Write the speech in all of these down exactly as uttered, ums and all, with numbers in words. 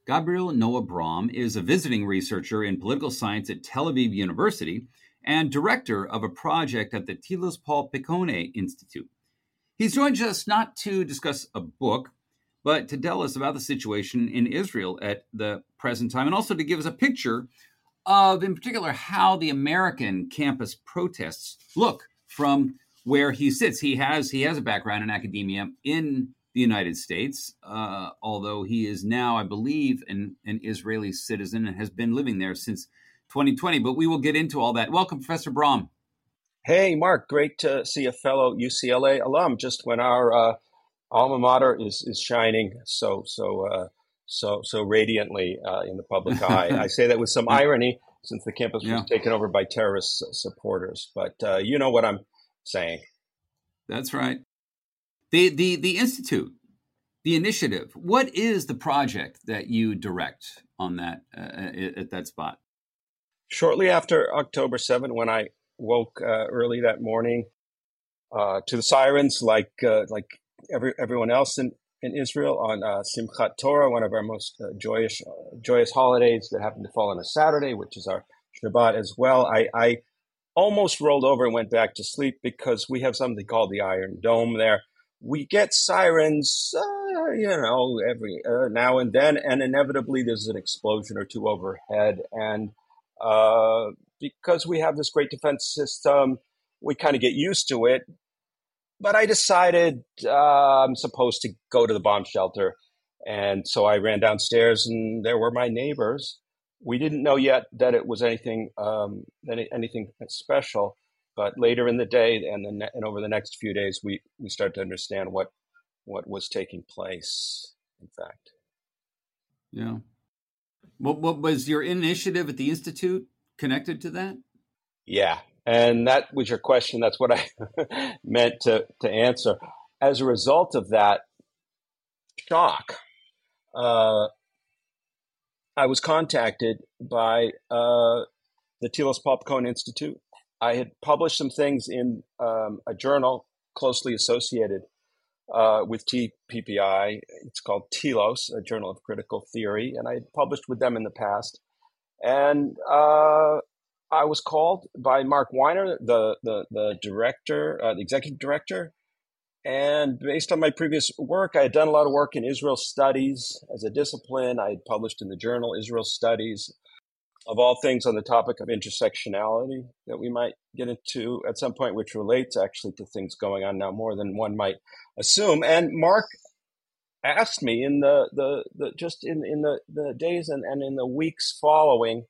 Gabriel Noah Brom is a visiting researcher in political science at Tel Aviv University and director of a project at the Tilos Paul Picone Institute. He's joined us not to discuss a book, but to tell us about the situation in Israel at the present time, and also to give us a picture of, in particular, how the American campus protests look from where he sits. He has he has a background in academia in the United States, uh, although he is now, I believe, an, an Israeli citizen and has been living there since twenty twenty. But we will get into all that. Welcome, Professor Brom. Hey, Mark. Great to see a fellow U C L A alum just when our uh, alma mater is is shining so so uh, so so radiantly uh, in the public eye. I say that with some irony, since the campus was yeah. taken over by terrorist supporters. But uh, you know what I'm saying. That's right. The the the institute, the initiative. What is the project that you direct on that uh, at that spot? Shortly after October seventh, when I woke uh, early that morning uh, to the sirens, like uh, like every everyone else in, in Israel on uh, Simchat Torah, one of our most uh, joyous uh, joyous holidays that happened to fall on a Saturday, which is our Shabbat as well. I, I almost rolled over and went back to sleep because we have something called the Iron Dome there. We get sirens, uh, you know, every uh, now and then, and inevitably there's an explosion or two overhead. And uh, because we have this great defense system, we kind of get used to it. But I decided uh, I'm supposed to go to the bomb shelter. And so I ran downstairs, and there were my neighbors. We didn't know yet that it was anything um, any, anything special. But later in the day and then and over the next few days, we, we started to understand what what was taking place, in fact. Yeah. What, what was your initiative at the Institute connected to that? Yeah. And that was your question. That's what I meant to, to answer. As a result of that shock, uh, I was contacted by uh, the Tilos Paul Picone Institute. I had published some things in um, a journal closely associated uh, with T P P I. It's called Telos, a journal of critical theory, and I had published with them in the past. And uh, I was called by Mark Weiner, the the, the director, uh, the executive director. And based on my previous work, I had done a lot of work in Israel studies as a discipline. I had published in the journal Israel Studies, of all things, on the topic of intersectionality that we might get into at some point, which relates actually to things going on now more than one might assume. And Mark asked me in the, the, the just in, in the, the days and, and in the weeks following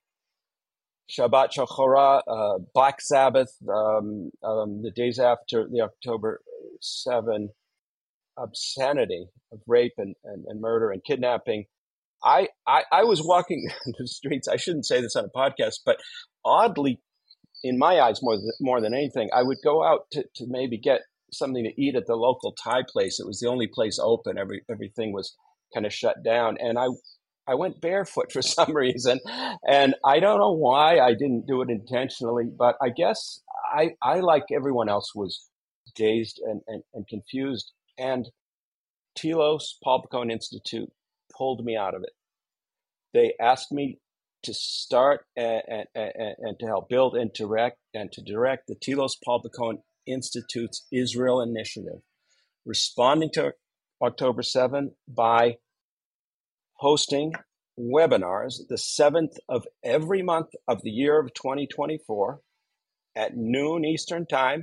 Shabbat Shachorah, uh, Black Sabbath, um, um, the days after the October seventh obscenity of rape and, and, and murder and kidnapping, I, I, I was walking the streets. I shouldn't say this on a podcast, but oddly, in my eyes, more than, more than anything, I would go out to, to maybe get something to eat at the local Thai place. It was the only place open. Every everything was kind of shut down, and I I went barefoot for some reason, and I don't know why. I didn't do it intentionally, but I guess I I like everyone else was dazed and and, and confused. And Tilos Paul Picone Institute pulled me out of it. They asked me to start and, and, and, and to help build and direct and to direct the Tilos Paul Picone Institute's Israel Initiative, responding to October seventh by hosting webinars the seventh of every month of the year of twenty twenty-four at noon Eastern time.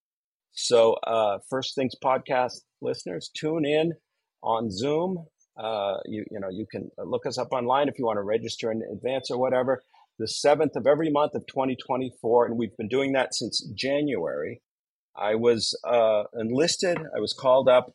So uh, First Things podcast listeners, tune in on Zoom. Uh, you you know you can look us up online if you want to register in advance or whatever. The seventh of every month of twenty twenty-four, and we've been doing that since January. I was uh, enlisted. I was called up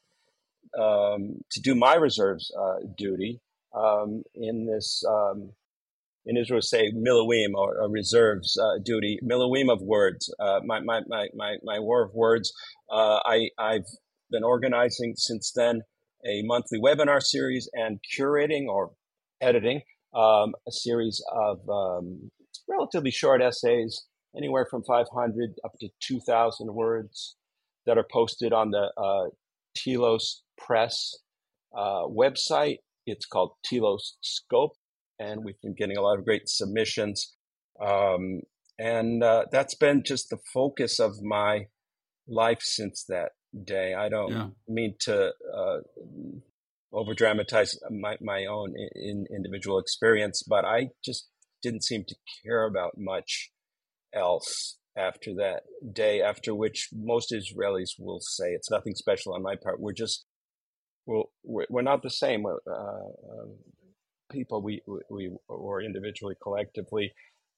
um, to do my reserves uh, duty um, in this um, in Israel say miluim or, or reserves uh, duty, miluim of words. Uh, my, my my my my war of words. Uh, I I've been organizing since then a monthly webinar series and curating or editing um, a series of um, relatively short essays, anywhere from five hundred up to two thousand words, that are posted on the uh, Telos Press uh, website It's called Telos Scope, and we've been getting a lot of great submissions. Um, and uh, that's been just the focus of my life since that day. I don't Yeah. mean to uh, over dramatize my, my own in, individual experience, but I just didn't seem to care about much else after that day, after which most Israelis will say it's nothing special on my part. We're just, we're, we're not the same uh, uh, people we, we, or individually, collectively.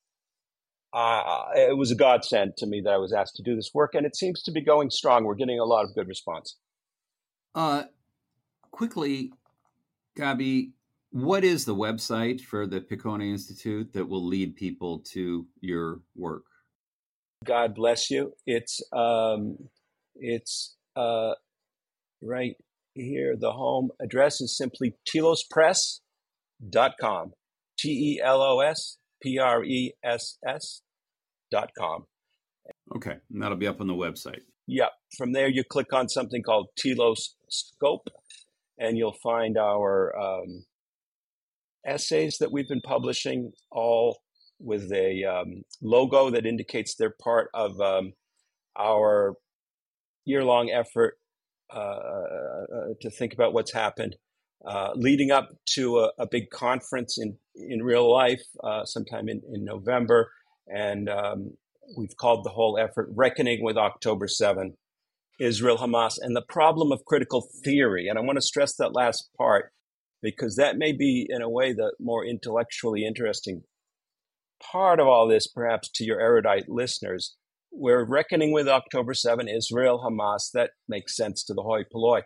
Uh, it was a godsend to me that I was asked to do this work, and it seems to be going strong. We're getting a lot of good response. Uh, quickly, Gabi, what is the website for the Piccone Institute that will lead people to your work? God bless you. It's um, it's uh, right here. The home address is simply telos press dot com. T E L O S P R E S S dot com. Okay, and that'll be up on the website. Yeah. From there, you click on something called Telos Scope, and you'll find our um, essays that we've been publishing, all with a um, logo that indicates they're part of um, our year-long effort uh, uh, to think about what's happened, uh, leading up to a, a big conference in, in real life uh, sometime in, in November. And um, we've called the whole effort Reckoning with October seventh, Israel, Hamas, and the problem of critical theory. And I want to stress that last part, because that may be, in a way, the more intellectually interesting part of all this, perhaps to your erudite listeners. We're reckoning with October seventh, Israel, Hamas. That makes sense to the hoi polloi.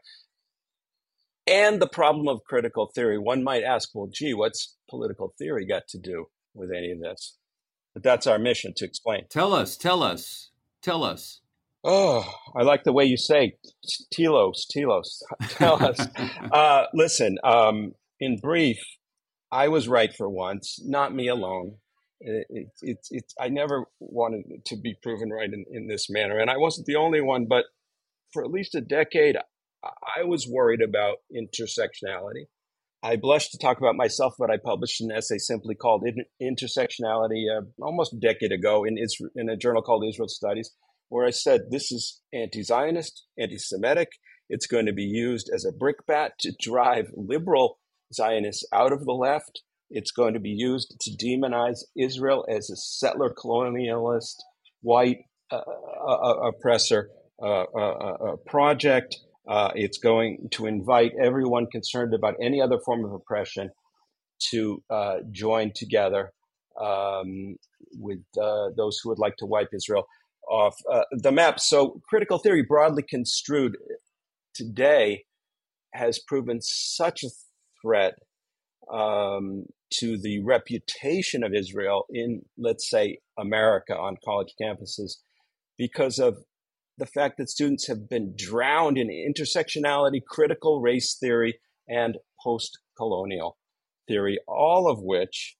And the problem of critical theory. One might ask, well, gee, what's political theory got to do with any of this? But that's our mission to explain. Tell us, tell us, tell us. Oh, I like the way you say telos, telos. Tell us. uh, listen, um, in brief, I was right for once, not me alone. It's it, it, it, I never wanted to be proven right in, in this manner. And I wasn't the only one, but for at least a decade, I was worried about intersectionality. I blush to talk about myself, but I published an essay simply called Intersectionality uh, almost a decade ago in, Isra- in a journal called Israel Studies, where I said this is anti-Zionist, anti-Semitic. It's going to be used as a brickbat to drive liberal Zionists out of the left. It's going to be used to demonize Israel as a settler colonialist, white uh, uh, oppressor uh, uh, uh, project. Uh, it's going to invite everyone concerned about any other form of oppression to uh, join together um, with uh, those who would like to wipe Israel off uh, the map. So critical theory, broadly construed today, has proven such a threat um, to the reputation of Israel in, let's say, America on college campuses, because of the fact that students have been drowned in intersectionality, critical race theory, and post-colonial theory, all of which,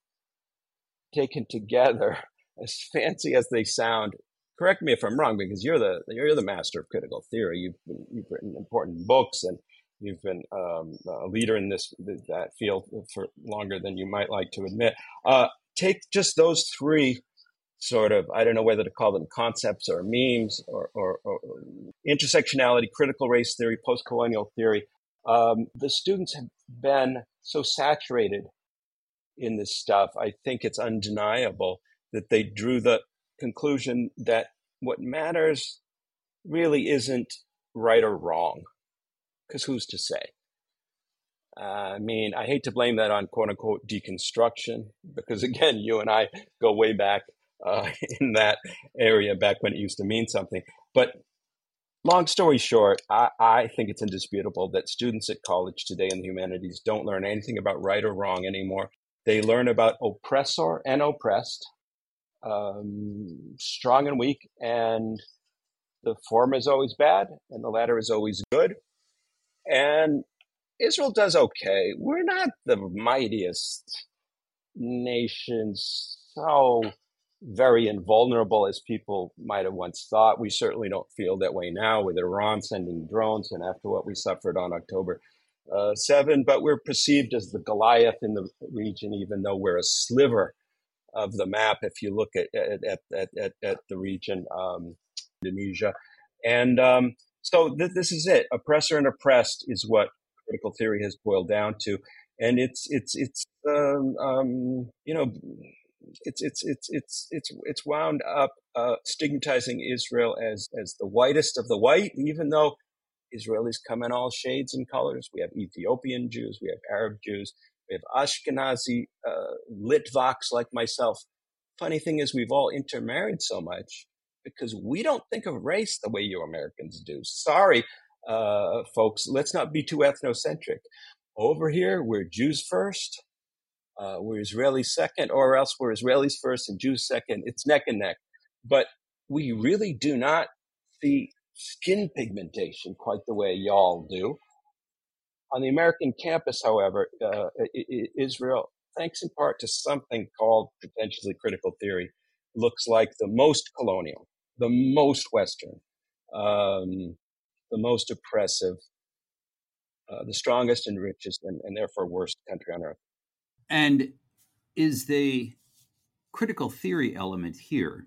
taken together, as fancy as they sound, correct me if I'm wrong, because you're the you're the master of critical theory. You've been, you've written important books, and you've been um, a leader in this that field for longer than you might like to admit. Uh, take just those three sort of, I don't know whether to call them concepts or memes or, or, or intersectionality, critical race theory, post-colonial theory. Um, the students have been so saturated in this stuff, I think it's undeniable that they drew the conclusion that what matters really isn't right or wrong, because who's to say? Uh, I mean, I hate to blame that on quote-unquote deconstruction, because again, you and I go way back Uh, in that area back when it used to mean something. But long story short, I, I think it's indisputable that students at college today in the humanities don't learn anything about right or wrong anymore. They learn about oppressor and oppressed, um, strong and weak, and the former is always bad and the latter is always good. And Israel does okay. We're not the mightiest nations, so very invulnerable as people might have once thought. We certainly don't feel that way now with Iran sending drones and after what we suffered on October uh, seven, but we're perceived as the Goliath in the region, even though we're a sliver of the map if you look at at at at, at the region, um, Indonesia, and um, so th- this is it. Oppressor and oppressed is what critical theory has boiled down to, and it's it's it's um, um, you know it's it's it's it's it's it's wound up uh, stigmatizing Israel as as the whitest of the white, even though Israelis come in all shades and colors. We have Ethiopian Jews, we have Arab Jews, we have Ashkenazi uh, Litvaks like myself. Funny thing is, we've all intermarried so much because we don't think of race the way you Americans do. Sorry, uh, folks, let's not be too ethnocentric. Over here, we're Jews first, uh, we're Israelis second, or else we're Israelis first and Jews second. It's neck and neck. But we really do not see skin pigmentation quite the way y'all do. On the American campus, however, uh, Israel, thanks in part to something called potentially critical theory, looks like the most colonial, the most Western, um, the most oppressive, uh, the strongest and richest, and, and therefore worst country on earth. And is the critical theory element here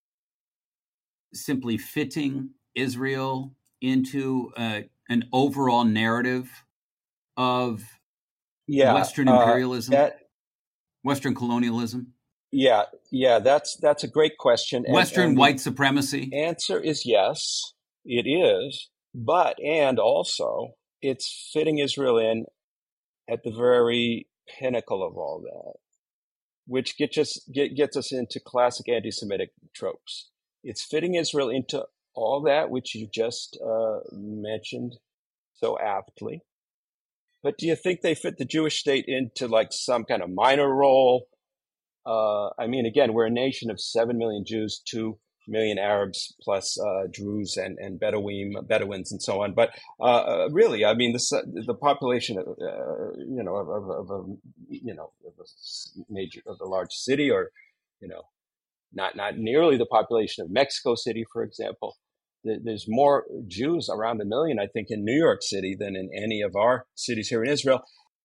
simply fitting Israel into uh, an overall narrative of yeah, Western uh, imperialism, that, Western colonialism? Yeah, yeah, that's that's a great question. And, Western and white supremacy? answer is yes, it is. But, and also, it's fitting Israel in at the very pinnacle of all that, which gets us, get, gets us into classic anti-Semitic tropes. It's fitting Israel into all that, which you just uh, mentioned so aptly. But do you think they fit the Jewish state into like some kind of minor role? Uh, I mean, again, we're a nation of seven million Jews, two million Arabs, plus uh, Druze and, and Bedouin, Bedouins and so on. But uh, really, I mean, the, the population, of, uh, you know, of, of, of a, you know, of a major, of a large city, or, you know, not, not nearly the population of Mexico City, for example. There's more Jews, around a million, I think, in New York City than in any of our cities here in Israel.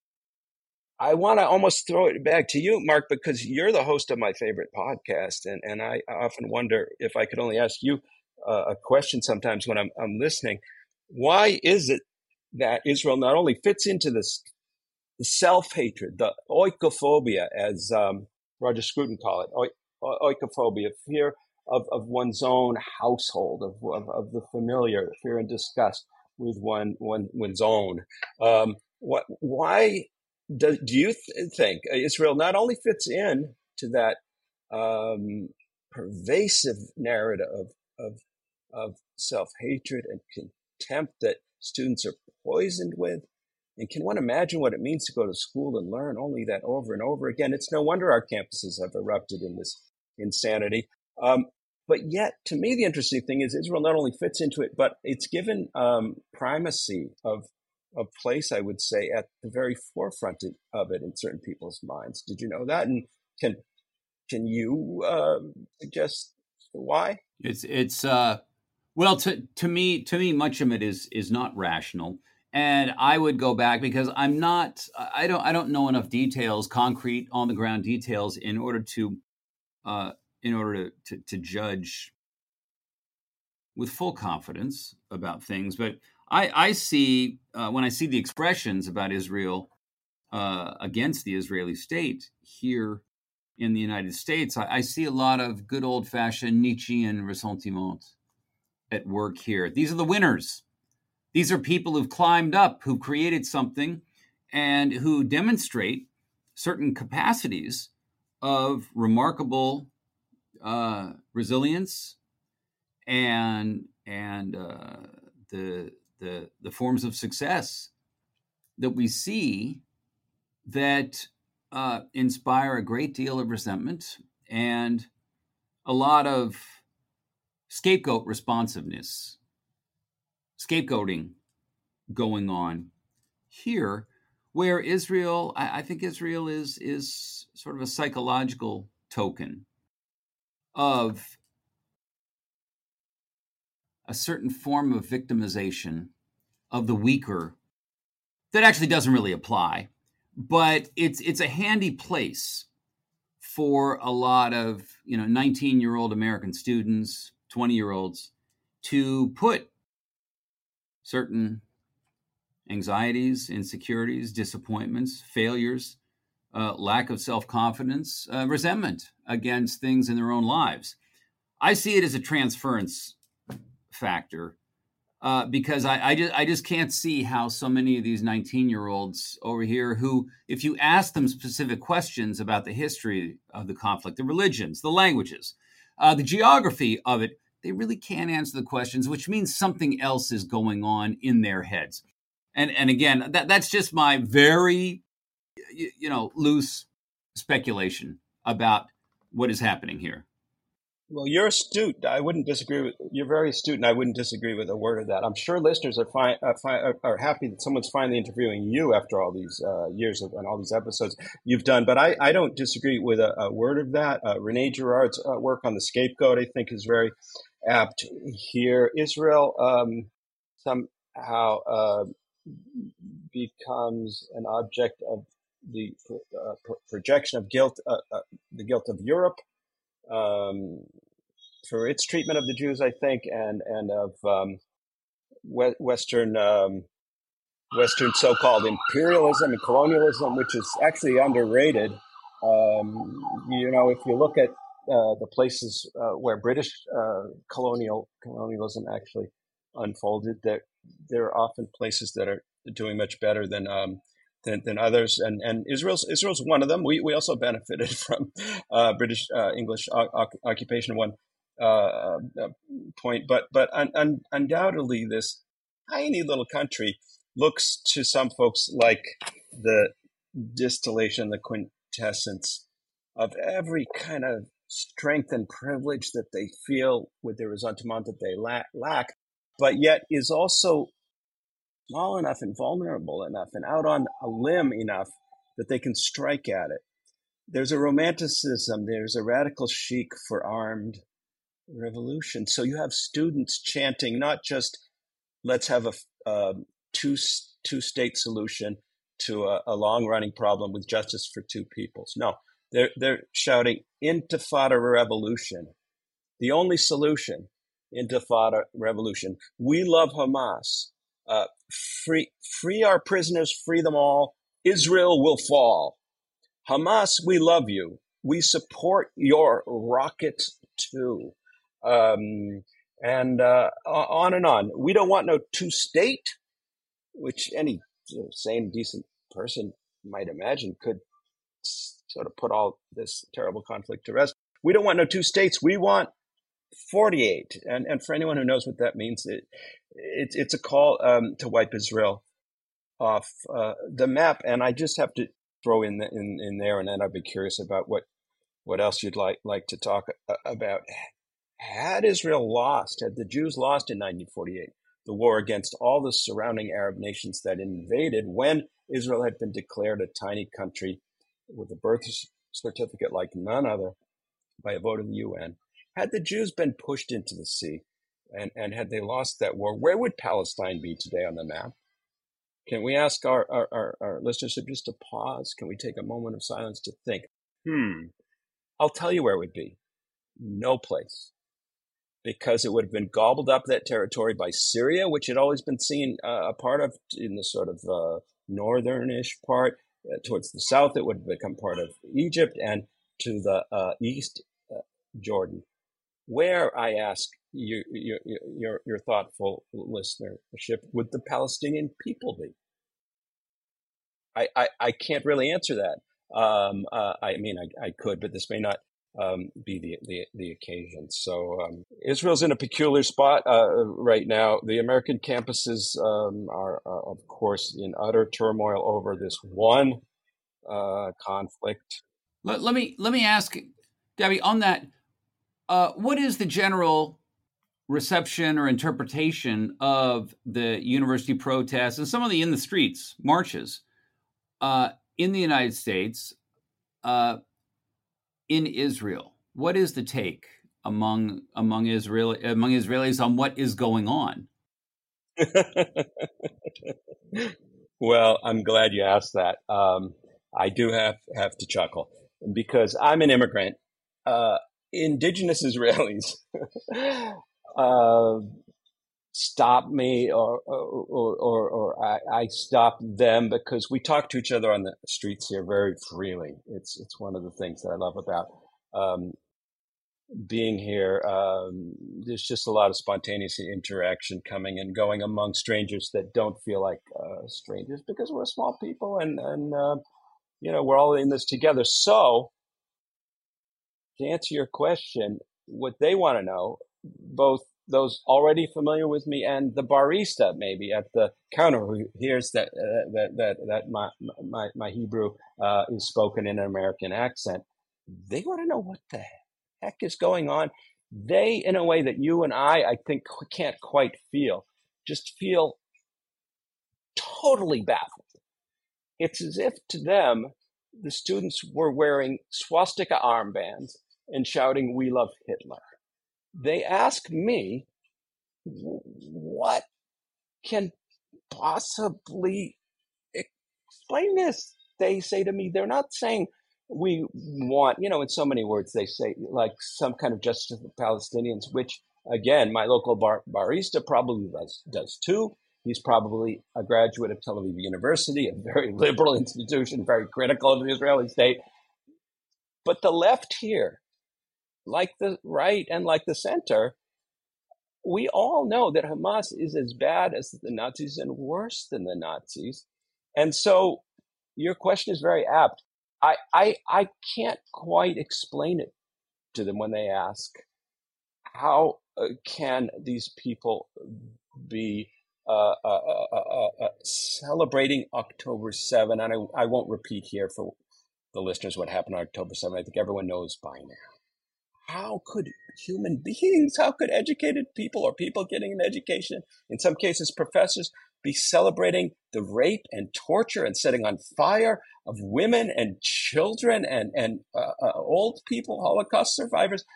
I want to almost throw it back to you, Mark, because you're the host of my favorite podcast. And, and I often wonder if I could only ask you uh, a question sometimes when I'm, I'm listening. Why is it that Israel not only fits into this the self-hatred, the oikophobia, as um, Roger Scruton called it, o- oikophobia, fear of, of one's own household, of, of, of the familiar, fear and disgust with one, one one's own. Um, what, why do, do you th- think Israel not only fits in to that um, pervasive narrative of, of, of self-hatred and contempt that students are poisoned with? And can one imagine what it means to go to school and learn only that over and over again? It's no wonder our campuses have erupted in this insanity. Um, but yet, to me, the interesting thing is Israel not only fits into it, but it's given um, primacy of of place, I would say, at the very forefront of it in certain people's minds. Did you know that? And can can you uh, suggest why? It's it's uh, well to to me to me much of it is is not rational. And I would go back because I'm not I don't I don't know enough details, concrete on the ground details, in order to uh, in order to, to, to judge with full confidence about things. But I, I see uh, when I see the expressions about Israel uh, against the Israeli state here in the United States, I, I see a lot of good old fashioned Nietzschean ressentiment at work here. These are the winners. These are people who've climbed up, who've created something, and who demonstrate certain capacities of remarkable uh, resilience and and uh, the the the forms of success that we see that uh, inspire a great deal of resentment and a lot of scapegoat responsiveness, scapegoating going on here, where Israel, I, I think Israel is is sort of a psychological token of a certain form of victimization of the weaker that actually doesn't really apply, but it's it's a handy place for a lot of, you know, nineteen-year-old American students, twenty-year-olds, to put certain anxieties, insecurities, disappointments, failures, uh, lack of self-confidence, uh, resentment against things in their own lives. I see it as a transference factor uh, because I, I, just, I just can't see how so many of these nineteen-year-olds over here who, if you ask them specific questions about the history of the conflict, the religions, the languages, uh, the geography of it, they really can't answer the questions, which means something else is going on in their heads. And and again, that that's just my very, you know, loose speculation about what is happening here. Well, you're astute. I wouldn't disagree with. You're very astute, and I wouldn't disagree with a word of that. I'm sure listeners are fine, uh, fi- are, are happy that someone's finally interviewing you after all these uh, years of, and all these episodes you've done. But I, I don't disagree with a, a word of that. Uh, Renee Girard's uh, work on the scapegoat, I think, is very apt here. Israel um, somehow uh, becomes an object of the uh, pro- projection of guilt, uh, uh, the guilt of Europe. Um, for its treatment of the Jews, I think, and and of um, we- Western um, Western so-called imperialism and colonialism, which is actually underrated. Um, you know, if you look at uh, the places uh, where British uh, colonial colonialism actually unfolded, that there are often places that are doing much better than um, than, than others, and and Israel's Israel's one of them. We we also benefited from uh, British uh, English o- occupation at one uh, uh, point, but but un, un, undoubtedly this tiny little country looks to some folks like the distillation, the quintessence of every kind of strength and privilege that they feel with the resentment that they la- lack, but yet is also small enough and vulnerable enough and out on a limb enough that they can strike at it. There's a romanticism, there's a radical chic for armed revolution. So you have students chanting not just let's have a uh, two two state solution to a, a long running problem with justice for two peoples. No, they're they're shouting Intifada revolution, the only solution. Intifada revolution. We love Hamas. Uh, free free our prisoners, free them all. Israel will fall. Hamas, we love you. We support your rocket too. Um, and uh, on and on. We don't want no two-state, which any you know, sane, decent person might imagine could sort of put all this terrible conflict to rest. We don't want no two states. We want forty-eight. And and for anyone who knows what that means, it, it it's a call um, to wipe Israel off uh, the map. And I just have to throw in the, in in there, and then I'd be curious about what what else you'd like like to talk about. Had Israel lost, had the Jews lost in nineteen forty-eight, the war against all the surrounding Arab nations that invaded, when Israel had been declared a tiny country with a birth certificate like none other by a vote of the U N, had the Jews been pushed into the sea and, and had they lost that war, where would Palestine be today on the map? Can we ask our, our, our, our listenership just to pause? Can we take a moment of silence to think, hmm, I'll tell you where it would be. No place. Because it would have been gobbled up, that territory, by Syria, which had always been seen uh, a part of in the sort of uh, northernish part. Uh, towards the south, it would have become part of Egypt, and to the uh, east, uh, Jordan. Where, I ask you, your, your, your thoughtful listenership, would the Palestinian people be? I, I, I can't really answer that. Um, uh, I mean, I, I could, but this may not um, be the, the, the occasion. So um, Israel's in a peculiar spot uh, right now. The American campuses um, are, are, of course, in utter turmoil over this one uh, conflict. Let, let me let me ask, Debbie, on that. Uh, what is the general reception or interpretation of the university protests and some of the in the streets marches uh, in the United States, uh, in Israel? What is the take among among Israel among Israelis on what is going on? Well, I'm glad you asked that. Um, I do have have to chuckle because I'm an immigrant. Uh, indigenous Israelis uh, stop me, or or or, or I, I stop them because we talk to each other on the streets here very freely. It's it's one of the things that I love about um, being here. Um, there's just a lot of spontaneous interaction coming and going among strangers that don't feel like uh, strangers because we're small people and and uh, you know we're all in this together. So to answer your question, what they want to know, both those already familiar with me and the barista maybe at the counter who hears that uh, that that that my my, my Hebrew uh, is spoken in an American accent, they want to know what the heck is going on. They, in a way that you and I, I think, can't quite feel, just feel totally baffled. It's as if to them, the students were wearing swastika armbands and shouting, "We love Hitler." They ask me, what can possibly explain this? They say to me, they're not saying we want, you know, in so many words, they say like some kind of justice for the Palestinians, which again, my local bar- barista probably does, does too. He's probably a graduate of Tel Aviv University, a very liberal institution, very critical of the Israeli state. But the left here, like the right and like the center, we all know that Hamas is as bad as the Nazis and worse than the Nazis. And so your question is very apt. I, I, I can't quite explain it to them when they ask, how uh, can these people be uh, uh, uh, uh, uh, celebrating October seventh? And I, I won't repeat here for the listeners what happened on October seventh. I think everyone knows by now. How could human beings, how could educated people or people getting an education, in some cases professors, be celebrating the rape and torture and setting on fire of women and children and, and uh, uh, old people, Holocaust survivors?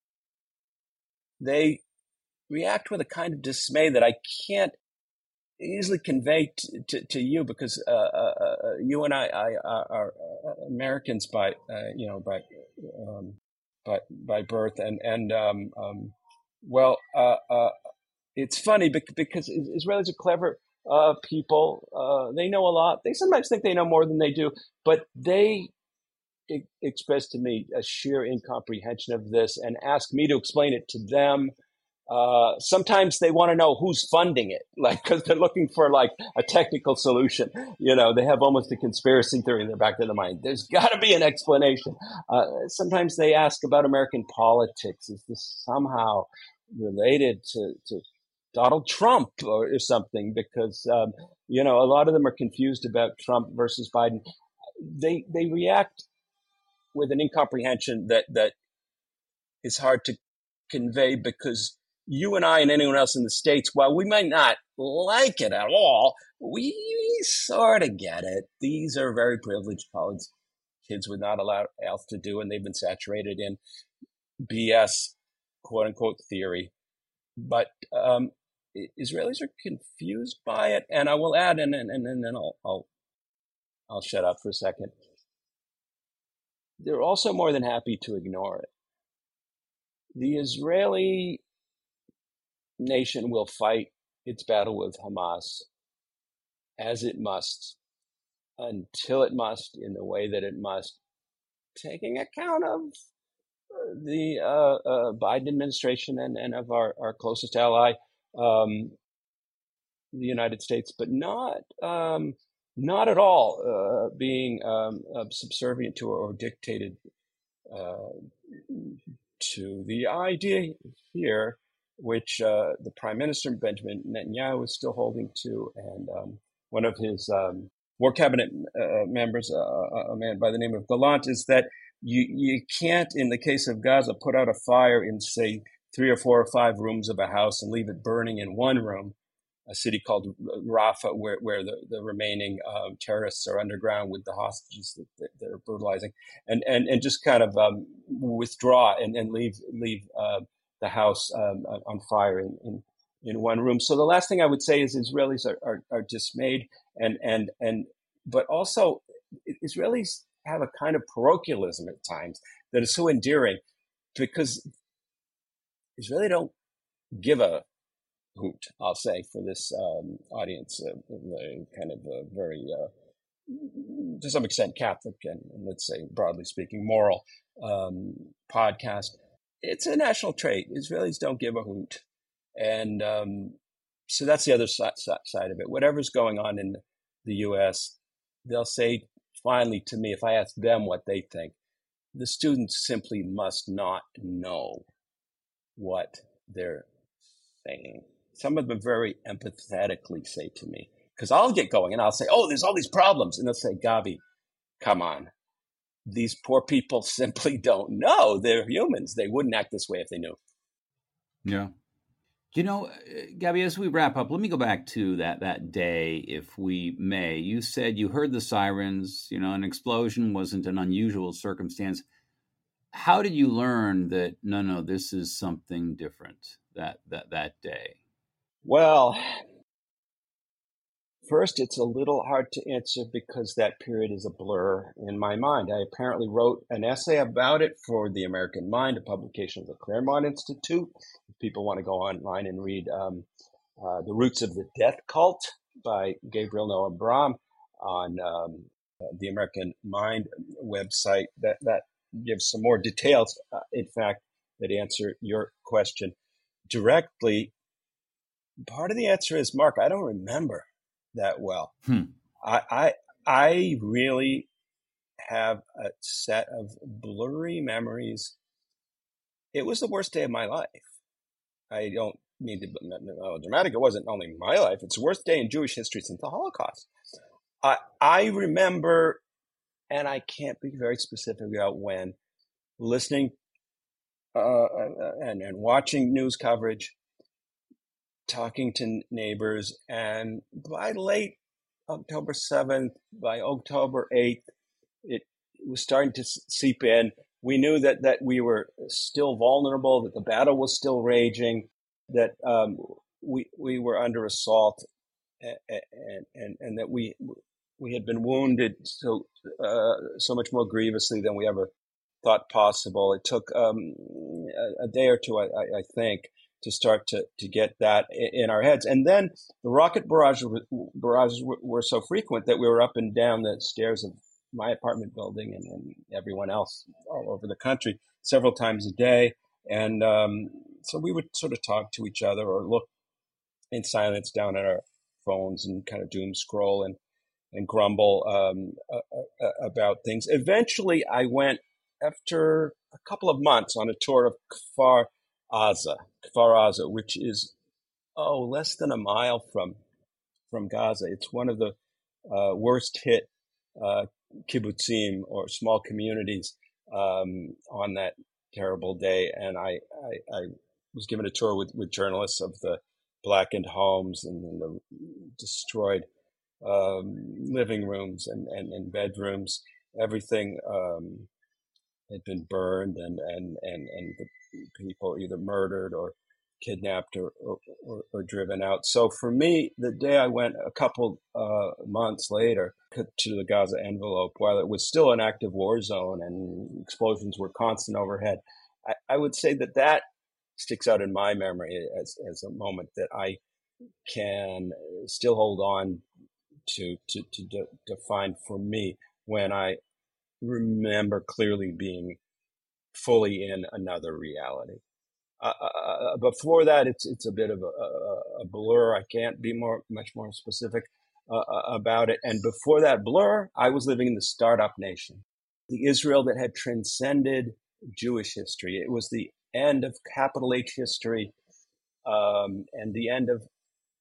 They react with a kind of dismay that I can't easily convey t- to, to you because uh, uh, uh, you and I, I are, are Americans by, uh, you know, by um, by by birth, and and um, um, well, uh, uh, it's funny because Israelis are clever uh, people. Uh, they know a lot. They sometimes think they know more than they do, but they e- express to me a sheer incomprehension of this and ask me to explain it to them. Uh, sometimes they want to know who's funding it, like because they're looking for like a technical solution. You know, they have almost a conspiracy theory in the back of their mind. There's got to be an explanation. Uh, sometimes they ask about American politics. Is this somehow related to, to Donald Trump or, or something? Because um, you know, a lot of them are confused about Trump versus Biden. They they react with an incomprehension that that is hard to convey because you and I and anyone else in the States, while we might not like it at all, we sort of get it. These are very privileged college kids with not a lot else to do, and they've been saturated in B S, quote unquote, theory. But um, Israelis are confused by it, and I will add, and and and then I'll I'll I'll shut up for a second. They're also more than happy to ignore it. The Israeli nation will fight its battle with Hamas as it must until it must in the way that it must, taking account of the uh, uh, Biden administration and, and of our, our closest ally, um, the United States, but not um, not at all uh, being um, uh, subservient to or, or dictated uh, to the idea here, which uh, the Prime Minister Benjamin Netanyahu is still holding to, and um, one of his um, war cabinet uh, members, uh, a man by the name of Gallant, is that you you can't, in the case of Gaza, put out a fire in, say, three or four or five rooms of a house and leave it burning in one room, a city called Rafah, where, where the, the remaining um, terrorists are underground with the hostages that, that, that are brutalizing, and, and, and just kind of um, withdraw and, and leave leave uh, the house um, on fire in, in, in one room. So the last thing I would say is Israelis are, are, are dismayed, and and and but also Israelis have a kind of parochialism at times that is so endearing, because Israelis don't give a hoot, I'll say, for this um, audience, uh, kind of a very, uh, to some extent, Catholic and, and let's say, broadly speaking, moral um, podcast. It's a national trait. Israelis don't give a hoot. And um, so that's the other side, side of it. Whatever's going on in the U S, they'll say, finally, to me, if I ask them what they think, the students simply must not know what they're saying. Some of them very empathetically say to me, because I'll get going and I'll say, oh, there's all these problems. And they'll say, Gabi, come on. These poor people simply don't know. They're humans. They wouldn't act this way if they knew. Yeah. You know, Gabi, as we wrap up, let me go back to that that day, if we may. You said you heard the sirens, you know, an explosion wasn't an unusual circumstance. How did you learn that, no, no, this is something different that that, that day? Well, first, it's a little hard to answer because that period is a blur in my mind. I apparently wrote an essay about it for The American Mind, a publication of the Claremont Institute. If people want to go online and read um, uh, The Roots of the Death Cult by Gabriel Noah Bram on um, the American Mind website, that, that gives some more details, uh, in fact, that answer your question directly. Part of the answer is, Mark, I don't remember that well. Hmm. I, I I really have a set of blurry memories. It was the worst day of my life. I don't mean to be dramatic. It wasn't only my life. It's the worst day in Jewish history since the Holocaust. I I remember, and I can't be very specific about when, listening uh, and, and watching news coverage, talking to neighbors, and by late October seventh, by October eighth, it was starting to seep in. We knew that, that we were still vulnerable, that the battle was still raging, that um, we we were under assault, and and, and, and that we we had been wounded so uh, so much more grievously than we ever thought possible. It took um, a, a day or two, I, I think, to start to, to get that in our heads. And then the rocket barrages, barrages were so frequent that we were up and down the stairs of my apartment building and, and everyone else all over the country several times a day. And um, so we would sort of talk to each other or look in silence down at our phones and kind of doom scroll and, and grumble um, uh, uh, about things. Eventually, I went, after a couple of months, on a tour of Kfar Aza, Kfar Aza, which is, oh, less than a mile from from Gaza. It's one of the uh, worst hit uh, kibbutzim, or small communities, um, on that terrible day. And I, I, I was given a tour with, with journalists of the blackened homes and, and the destroyed um, living rooms and, and, and bedrooms. Everything um, had been burned, and, and, and, and the people either murdered or kidnapped or, or, or, or driven out. So for me, the day I went a couple uh, months later to the Gaza envelope, while it was still an active war zone and explosions were constant overhead, I, I would say that that sticks out in my memory as, as a moment that I can still hold on to, to, to de- define for me, when I remember clearly being fully in another reality. Uh, uh, before that, it's it's a bit of a, a, a blur. I can't be more much more specific uh, about it. And before that blur, I was living in the startup nation, the Israel that had transcended Jewish history. It was the end of capital H history, um, and the end of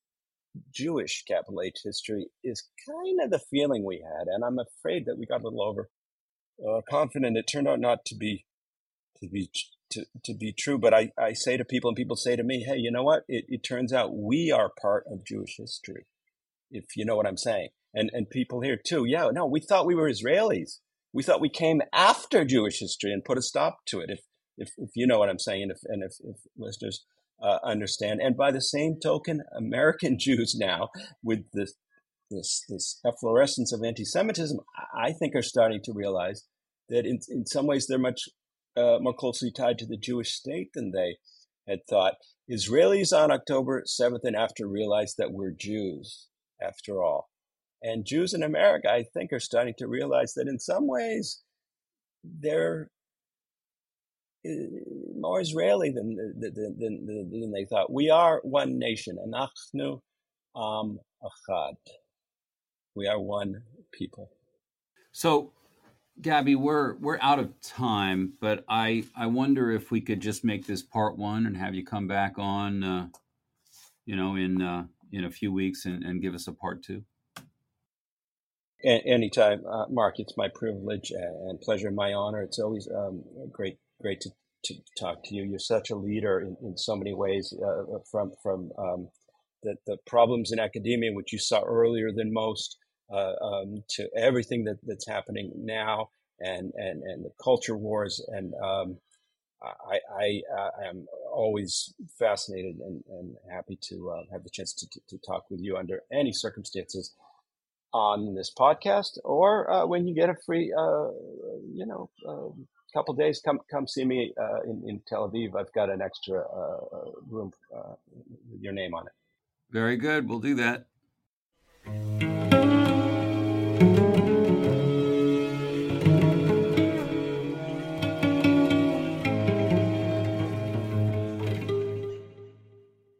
Jewish capital H history is kind of the feeling we had. And I'm afraid that we got a little over uh, confident. It turned out not to be to be to, to be true. But I, I say to people, and people say to me, hey, you know what? It, it turns out we are part of Jewish history, if you know what I'm saying. And and people here too, yeah, no, we thought we were Israelis. We thought we came after Jewish history and put a stop to it, if if, if you know what I'm saying, and if, and if, if listeners uh, understand. And by the same token, American Jews now, with this this this efflorescence of anti-Semitism, I think are starting to realize that in in some ways they're much uh, more closely tied to the Jewish state than they had thought. Israelis on October seventh and after realized that we're Jews after all. And Jews in America, I think, are starting to realize that in some ways they're more Israeli than than, than, than they thought. We are one nation. Anachnu am achad. We are one people. So, Gabby, we're we're out of time, but I I wonder if we could just make this part one and have you come back on, uh, you know, in uh, in a few weeks and, and give us a part two. A- anytime, uh, Mark. It's my privilege and pleasure, my honor. It's always um, great great to, to talk to you. You're such a leader in, in so many ways. Uh, from from um, the the problems in academia, which you saw earlier than most. Uh, um, to everything that, that's happening now, and, and, and the culture wars, and um, I, I, I am always fascinated and, and happy to uh, have the chance to, to, to talk with you under any circumstances on this podcast, or uh, when you get a free, uh, you know, uh, couple days, come come see me uh, in, in Tel Aviv. I've got an extra uh, room uh, with your name on it. Very good. We'll do that.